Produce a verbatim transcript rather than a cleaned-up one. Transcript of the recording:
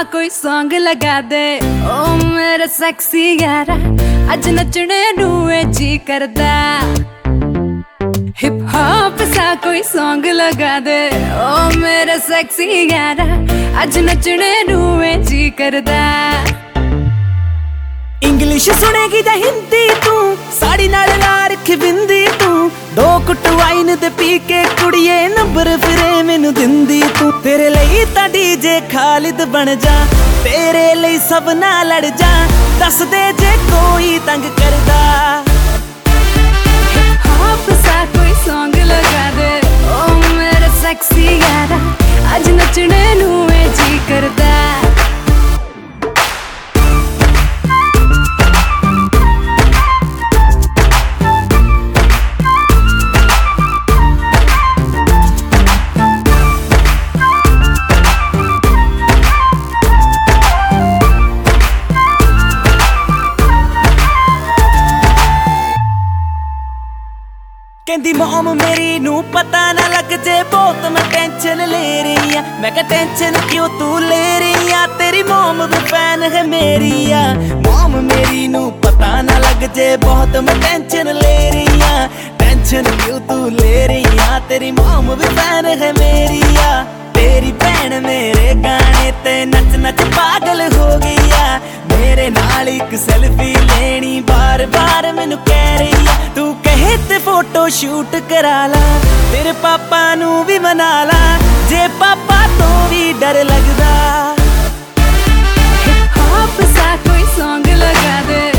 कोई सॉन्ग लगा दे ओ मेरा सेक्सी यारा अज नचने नू जी करदा हिप हॉप सा कोई सॉन्ग लगा दे ओ मेरा सेक्सी यारा अज नचने नू जी करदा इंग्लिश सुनेगी जां हिंदी तू साड़ी नाल ला रखी बिंदी तू दो कुट वाइन दे पी के कुड़िए नंबर फिरे मैनू दिंदी तू तेरे लिए तां डीजे खालिद बन जा तेरे लिए सब ना लड़ जा दस दे जे कोई तंग करदा हॉप सा कोई सॉन्ग लगा दे ओ मेरा सेक्सी यारा अज नचने नू जी करदा कहंदी मॉम मेरी नू पता ना लग जे बहुत मैं टेंशन ले रही आ मैं कहा टेंशन क्यों तू ले रही आ तेरी मॉम भी फैन है मेरी आ मॉम मेरी नू पता ना लग जे बहुत मैं टेंशन ले रही आ टेंशन क्यों तू ले रही आ तेरी मॉम भी फैन है मेरी आ तेरी भैन मेरे गाने ते नच नच पागल हो गई आ मेरे नाल एक सेल्फी लेनी बार बार मैनू कह रही आ तू कहे ते फोटो शूट करा ला तेरे पापा नू भी मना ला जे पापा तो भी डर लगदा हिप हॉप सा कोई सॉन्ग लगा दे